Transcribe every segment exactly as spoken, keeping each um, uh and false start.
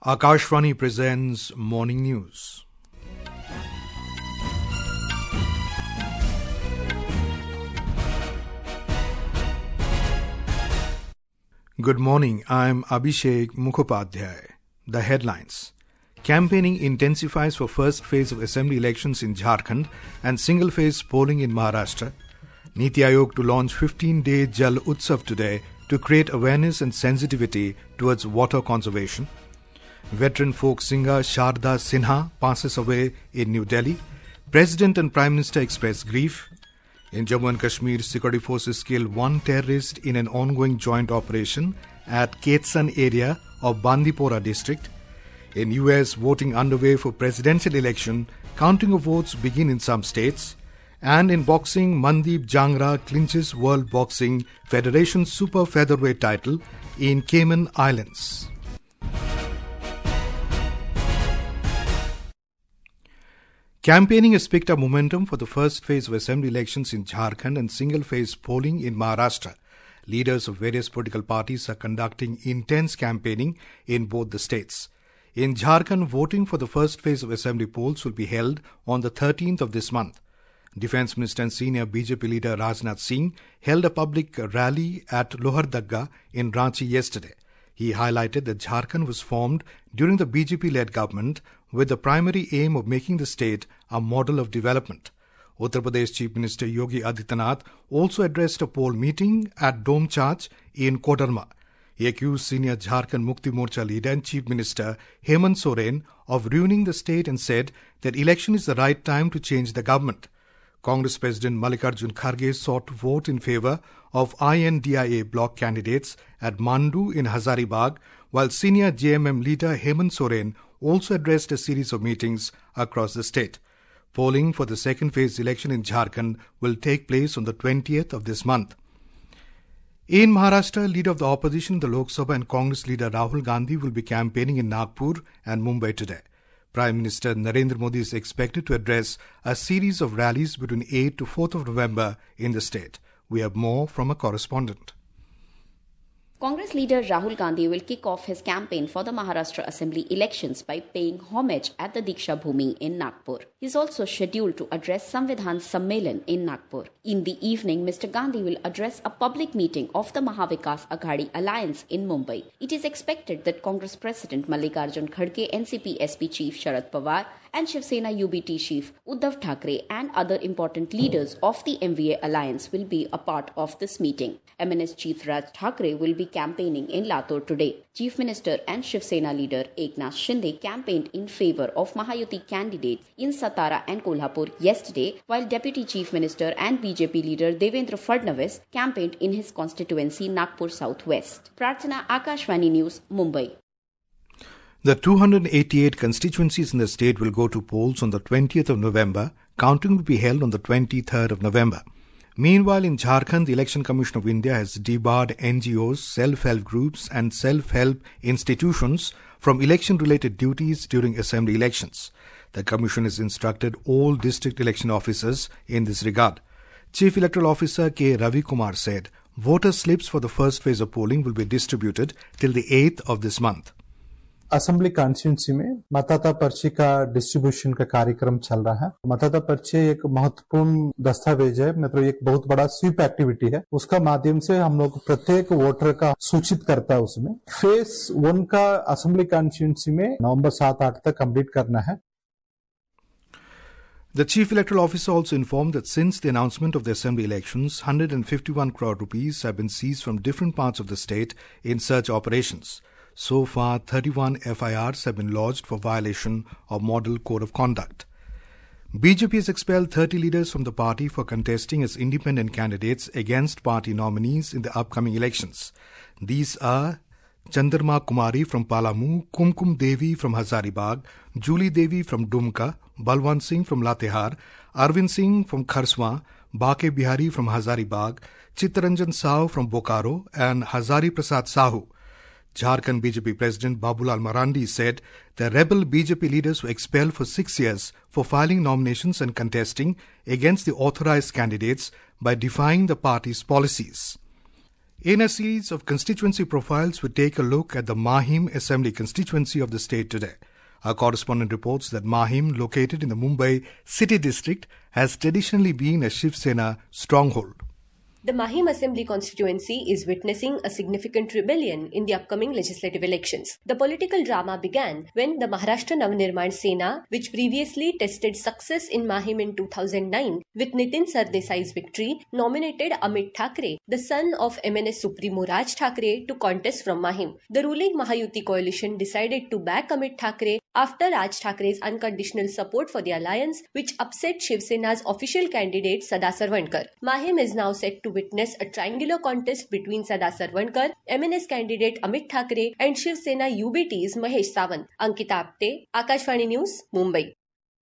Akashvani presents Morning News. Good morning, I'm Abhishek Mukhopadhyay. The headlines. Campaigning intensifies for first phase of assembly elections in Jharkhand and single-phase polling in Maharashtra. Niti Aayog to launch fifteen-day Jal Utsav today to create awareness and sensitivity towards water conservation. Veteran folk singer Sharda Sinha passes away in New Delhi. President and Prime Minister express grief. In Jammu and Kashmir, security forces killed one terrorist in an ongoing joint operation at Ketsan area of Bandipora district. In U S, voting underway for presidential election, counting of votes begin in some states. And in boxing, Mandeep Jangra clinches World Boxing Federation Super Featherweight title in Cayman Islands. Campaigning has picked up momentum for the first phase of assembly elections in Jharkhand and single-phase polling in Maharashtra. Leaders of various political parties are conducting intense campaigning in both the states. In Jharkhand, voting for the first phase of assembly polls will be held on the thirteenth of this month. Defence Minister and senior B J P leader Rajnath Singh held a public rally at Lohardagga in Ranchi yesterday. He highlighted that Jharkhand was formed during the B J P-led government with the primary aim of making the state a model of development. Uttar Pradesh Chief Minister Yogi Adityanath also addressed a poll meeting at Domchach in Kodarma. He accused senior Jharkhand Mukti Morcha leader and Chief Minister Hemant Soren of ruining the state and said that election is the right time to change the government. Congress President Mallikarjun Kharge sought to vote in favour of I N D I A bloc candidates at Mandu in Hazaribagh, while senior J M M leader Hemant Soren also addressed a series of meetings across the state. Polling for the second phase election in Jharkhand will take place on the twentieth of this month. In Maharashtra, leader of the opposition in the Lok Sabha and Congress leader Rahul Gandhi will be campaigning in Nagpur and Mumbai today. Prime Minister Narendra Modi is expected to address a series of rallies between eighth to fourth of November in the state. We have more from a correspondent. Congress leader Rahul Gandhi will kick off his campaign for the Maharashtra Assembly elections by paying homage at the Diksha Bhumi in Nagpur. He is also scheduled to address Samvidhan Sammelan in Nagpur. In the evening, Mister Gandhi will address a public meeting of the Mahavikas Aghadi Alliance in Mumbai. It is expected that Congress President Mallikarjun Kharge, N C P S P Chief Sharad Pawar, and Shiv Sena U B T Chief Uddhav Thackeray and other important leaders of the M V A alliance will be a part of this meeting. M N S Chief Raj Thackeray will be campaigning in Latur today. Chief Minister and Shiv Sena leader Eknath Shinde campaigned in favour of Mahayuti candidates in Satara and Kolhapur yesterday, while Deputy Chief Minister and B J P leader Devendra Fadnavis campaigned in his constituency Nagpur Southwest. Prarthana, Akashvani News, Mumbai. The two hundred eighty-eight constituencies in the state will go to polls on the twentieth of November. Counting will be held on the twenty-third of November. Meanwhile, in Jharkhand, the Election Commission of India has debarred N G Os, self-help groups and self-help institutions from election-related duties during assembly elections. The Commission has instructed all district election officers in this regard. Chief Electoral Officer K. Ravi Kumar said, voter slips for the first phase of polling will be distributed till the eighth of this month. Assembly constituency में मतदाता पर्ची का distribution का कार्यक्रम चल रहा है। मतदाता पर्ची एक महत्वपूर्ण दस्तावेज है, मतलब एक बहुत बड़ा स्वीप एक्टिविटी है। उसका माध्यम से हम लोग प्रत्येक वोटर का सूचित करता है। उसमें फेस वन का असेंबली कॉन्स्टिट्यूंसी में नवंबर सात आठ तक कंप्लीट करना है। The Chief Electoral Officer also informed that since the announcement of the assembly elections, one hundred fifty-one crore rupees have been seized from different parts of the state in search operations. So far, thirty-one F I Rs have been lodged for violation of Model Code of Conduct. B J P has expelled thirty leaders from the party for contesting as independent candidates against party nominees in the upcoming elections. These are Chandrama Kumari from Palamu, Kumkum Devi from Hazaribagh, Julie Devi from Dumka, Balwant Singh from Latehar, Arvind Singh from Kharswa, Bake Bihari from Hazaribagh, Chittaranjan Sahu from Bokaro, and Hazari Prasad Sahu. Jharkhand B J P President Babulal Marandi said the rebel B J P leaders were expelled for six years for filing nominations and contesting against the authorized candidates by defying the party's policies. In a series of constituency profiles, we take a look at the Mahim Assembly constituency of the state today. Our correspondent reports that Mahim, located in the Mumbai city district, has traditionally been a Shiv Sena stronghold. The Mahim Assembly constituency is witnessing a significant rebellion in the upcoming legislative elections. The political drama began when the Maharashtra Navnirman Sena, which previously tested success in Mahim in two thousand nine with Nitin Sardesai's victory, nominated Amit Thackeray, the son of M N S Supremo Raj Thackeray, to contest from Mahim. The ruling Mahayuti coalition decided to back Amit Thackeray after Raj Thackeray's unconditional support for the alliance, which upset Shiv Sena's official candidate Sada Sarvankar. Mahim is now set to witness a triangular contest between Sada Sarvankar, M N S candidate Amit Thackeray and Shiv Sena U B T's Mahesh Sawant. Ankita Apte, Akashvani News, Mumbai.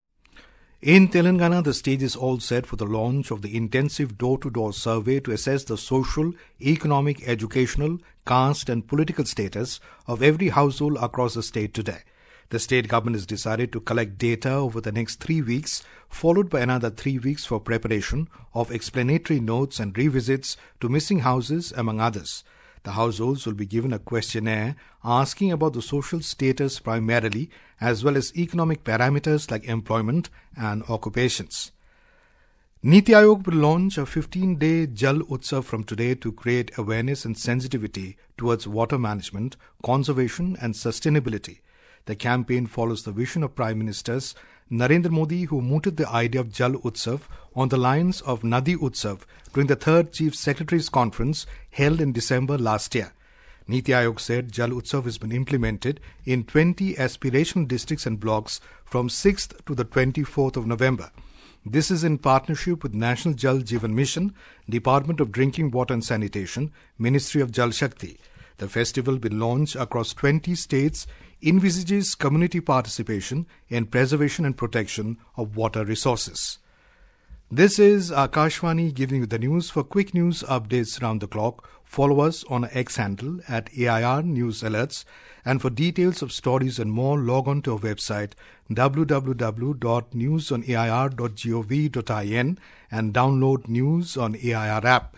In Telangana, the stage is all set for the launch of the intensive door-to-door survey to assess the social, economic, educational, caste and political status of every household across the state today. The state government has decided to collect data over the next three weeks, followed by another three weeks for preparation of explanatory notes and revisits to missing houses, among others. The households will be given a questionnaire asking about the social status primarily, as well as economic parameters like employment and occupations. Niti Aayog will launch a fifteen-day Jal Utsav from today to create awareness and sensitivity towards water management, conservation and sustainability. The campaign follows the vision of Prime Minister Narendra Modi, who mooted the idea of Jal Utsav on the lines of Nadi Utsav during the third Chief Secretaries Conference held in December last year. Niti Aayog said Jal Utsav has been implemented in twenty aspirational districts and blocks from sixth to the twenty-fourth of November. This is in partnership with National Jal Jeevan Mission, Department of Drinking Water and Sanitation, Ministry of Jal Shakti. The festival will launch across twenty states, envisages community participation in preservation and protection of water resources. This is Akashvani giving you the news. For quick news updates round the clock, follow us on our X handle at A I R News Alerts. And for details of stories and more, log on to our website w w w dot news on a i r dot gov dot in and download News on A I R app.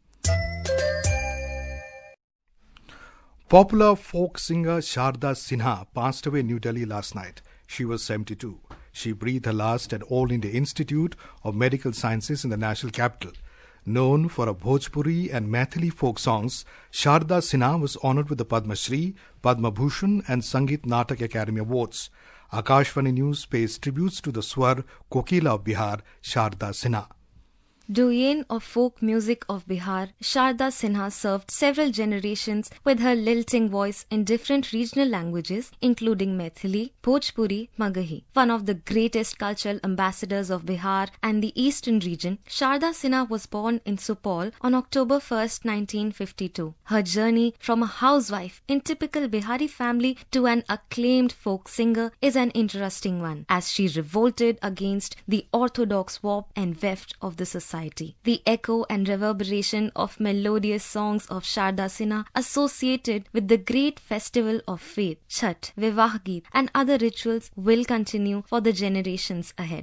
Popular folk singer Sharda Sinha passed away in New Delhi last night. She was seventy-two. She breathed her last at All India Institute of Medical Sciences in the national capital. Known for her Bhojpuri and Maithili folk songs, Sharda Sinha was honoured with the Padma Shri, Padma Bhushan and Sangeet Natak Academy Awards. Akashvani News pays tributes to the Swar Kokila of Bihar, Sharda Sinha. Doyen of folk music of Bihar, Sharda Sinha served several generations with her lilting voice in different regional languages, including Maithili, Bhojpuri, Magahi. One of the greatest cultural ambassadors of Bihar and the eastern region, Sharda Sinha was born in Supaul on October first, nineteen fifty-two. Her journey from a housewife in typical Bihari family to an acclaimed folk singer is an interesting one, as she revolted against the orthodox warp and weft of the society. The echo and reverberation of melodious songs of Sharda Sinha associated with the great festival of faith, Chhat, Vivah Geet and other rituals will continue for the generations ahead.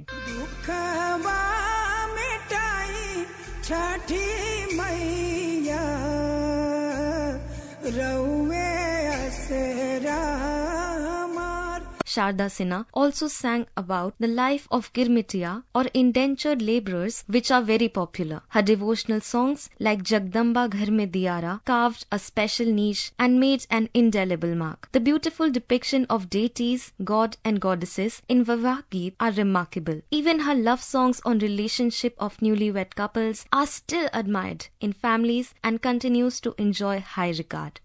Sharda Sinha also sang about the life of Girmitiya or indentured labourers, which are very popular. Her devotional songs like Jagdamba Ghar Mein Diyara carved a special niche and made an indelible mark. The beautiful depiction of deities, god and goddesses in Vivah Geet are remarkable. Even her love songs on relationship of newlywed couples are still admired in families and continues to enjoy high regard.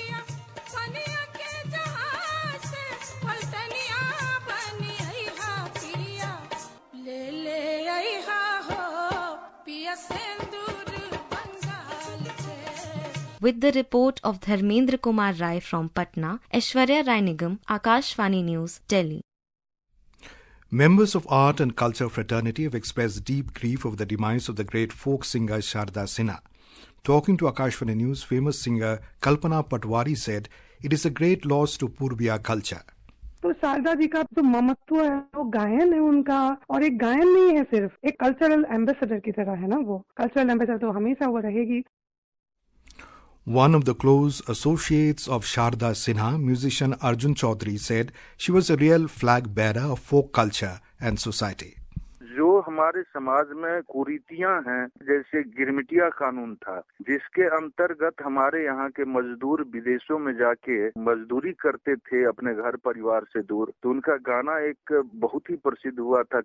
With the report of Dharmendra Kumar Rai from Patna, Aishwarya Rai Nigam, Akashvani News, Delhi. Members of art and culture fraternity have expressed deep grief over the demise of the great folk singer Sharda Sinha. Talking to Akashvani News, famous singer Kalpana Patwari said, "It is a great loss to Purbiya culture." तो शारदा जी का जो ममत्व है वो गायन है उनका, और एक गायन नहीं है, सिर्फ एक कल्चरल एम्बेसडर की तरह है ना, वो कल्चरल एम्बेसडर तो हमेशा वो रहेगी. One of the close associates of Sharda Sinha, musician Arjun Chaudhary, said she was a real flag bearer of folk culture and society. जो हमारे समाज में कुरीतियां हैं, जैसे गिरमिटिया कानून था, जिसके अंतर्गत हमारे यहाँ के मजदूर विदेशों में जाके मजदूरी करते थे अपने घर परिवार से दूर, तो उनका गाना एक बहुत ही प्रसिद्ध हुआ था।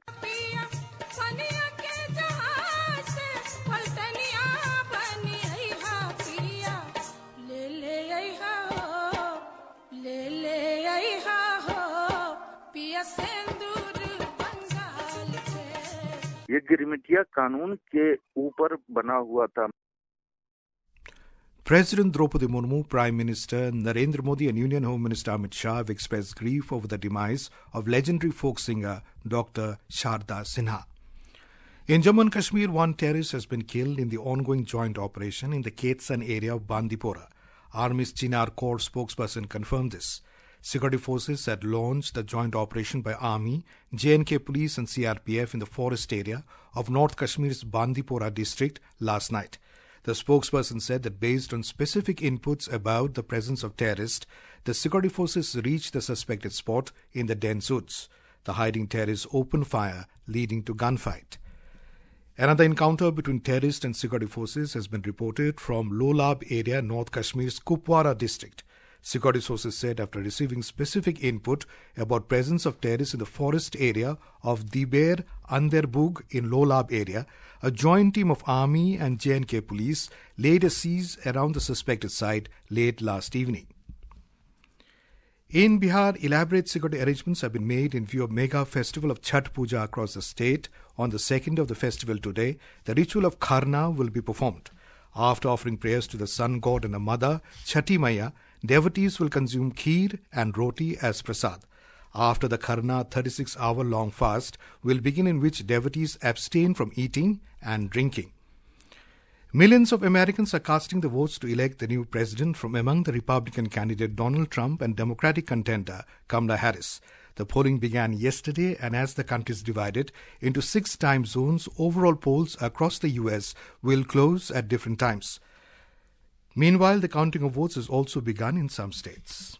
ये गिरमिटिया कानून के ऊपर बना हुआ था। President Draupadi Murmu, Prime Minister Narendra Modi and Union Home Minister Amit Shah have expressed grief over the demise of legendary folk singer Doctor Sharda Sinha. In Jammu and Kashmir, one terrorist has been killed in the ongoing joint operation in the Ketsan area of Bandipora. Army's Chinar Corps spokesperson confirmed this. Security forces had launched the joint operation by Army, J and K Police and C R P F in the forest area of North Kashmir's Bandipora district last night. The spokesperson said that based on specific inputs about the presence of terrorists, the security forces reached the suspected spot in the dense woods. The hiding terrorists opened fire, leading to gunfight. Another encounter between terrorists and security forces has been reported from Lolab area, North Kashmir's Kupwara district. Security sources said after receiving specific input about presence of terrorists in the forest area of Diber Anderbug in Lolab area, a joint team of Army and J and K Police laid a siege around the suspected site late last evening. In Bihar, elaborate security arrangements have been made in view of mega festival of Chhath Puja across the state. On the second of the festival today, the ritual of Kharna will be performed. After offering prayers to the sun god and the mother, Chhati Maya, devotees will consume kheer and roti as prasad. After the Kharna, thirty-six hour long fast will begin, in which devotees abstain from eating and drinking. Millions of Americans are casting the votes to elect the new president from among the Republican candidate Donald Trump and Democratic contender Kamala Harris. The polling began yesterday, and as the country is divided into six time zones, overall polls across the U S will close at different times. Meanwhile, the counting of votes has also begun in some states.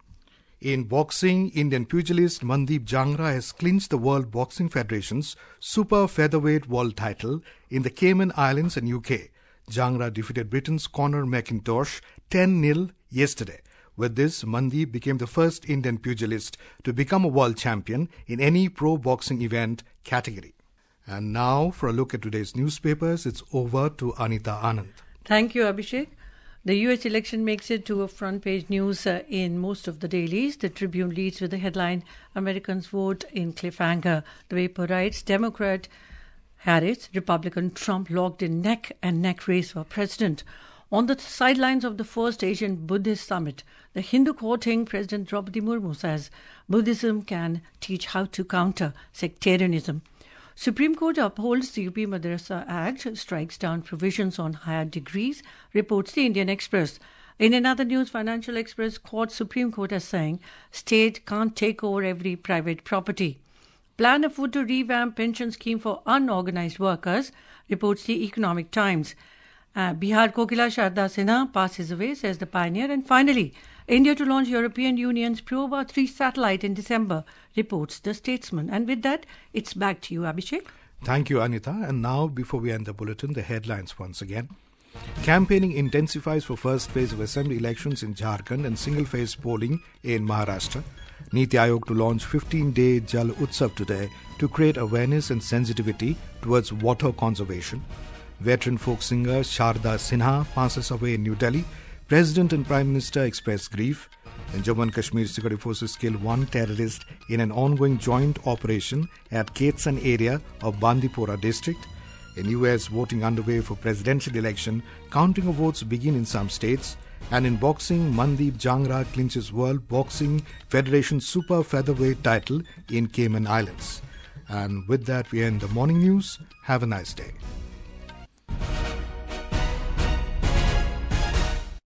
In boxing, Indian pugilist Mandeep Jangra has clinched the World Boxing Federation's super featherweight world title in the Cayman Islands and U K. Jangra defeated Britain's Conor McIntosh ten nil yesterday. With this, Mandeep became the first Indian pugilist to become a world champion in any pro boxing event category. And now, for a look at today's newspapers, it's over to Anita Anand. Thank you, Abhishek. The U S election makes it to a front-page news uh, in most of the dailies. The Tribune leads with the headline, Americans vote in cliffhanger. The paper writes, Democrat Harris, Republican Trump locked in neck-and-neck race for president. On the sidelines of the first Asian Buddhist summit, the Hindu courting President Draupadi Murmu says Buddhism can teach how to counter sectarianism. Supreme Court upholds the U P Madrasa Act, strikes down provisions on higher degrees, reports the Indian Express. In another news, Financial Express quotes Supreme Court as saying, state can't take over every private property. Plan afoot to revamp pension scheme for unorganized workers, reports the Economic Times. Uh, Bihar Kokila Sharda Sinha passes away, says the Pioneer. And finally, India to launch European Union's Proba three satellite in December, reports the Statesman. And with that, it's back to you, Abhishek. Thank you, Anita. And now, before we end the bulletin, the headlines once again. Campaigning intensifies for first phase of assembly elections in Jharkhand and single phase polling in Maharashtra. Niti Aayog to launch fifteen day Jal Utsav today to create awareness and sensitivity towards water conservation. Veteran folk singer Sharda Sinha passes away in New Delhi. President and Prime Minister express grief. In Jammu and Kashmir, security forces killed one terrorist in an ongoing joint operation at Ketsan area of Bandipora district. In U S, voting underway for presidential election, counting of votes begin in some states. And in boxing, Mandeep Jangra clinches World Boxing Federation Super Featherweight title in Cayman Islands. And with that, we end the morning news. Have a nice day.